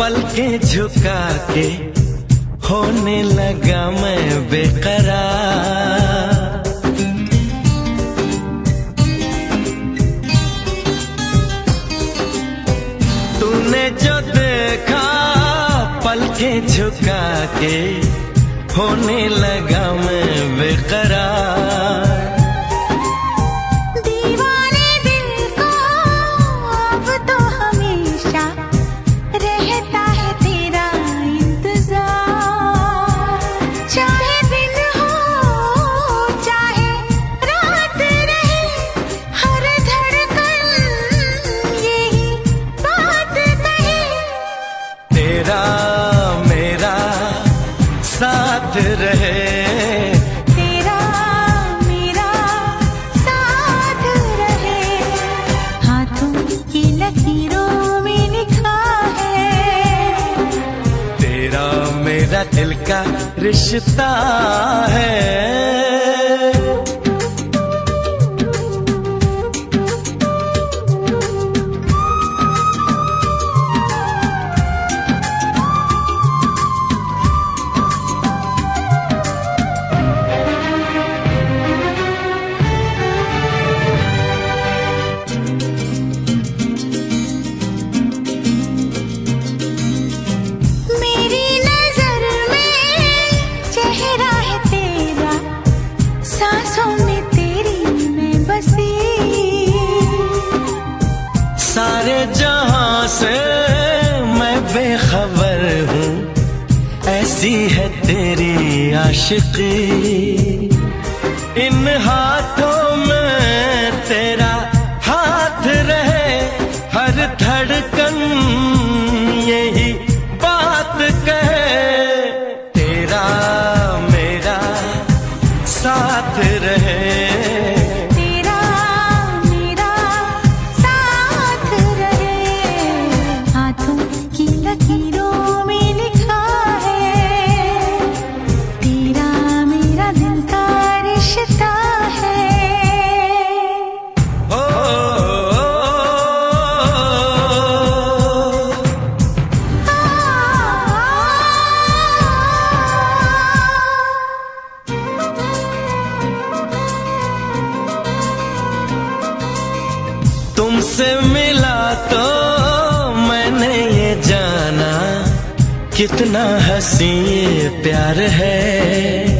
पलकें झुका के होने लगा मैं बेकरार। तूने जो देखा पलकें झुका के होने लगा मैं बेकरार। साथ रहे तेरा मेरा साथ रहे, हाथों की लकीरों में लिखा है तेरा मेरा दिल का रिश्ता है। सारे जहां से मैं बेखबर हूँ, ऐसी है तेरी आशिकी। इन हाथों में तेरा हाथ रहे, हर धड़कन यही बात कहे। तेरा मेरा साथ रहे, लकीरों में लिखा है तेरा मेरा दिल का रिश्ता है। ओ, तुमसे मिला तो मैंने ये जाना कितना हसीन प्यार है।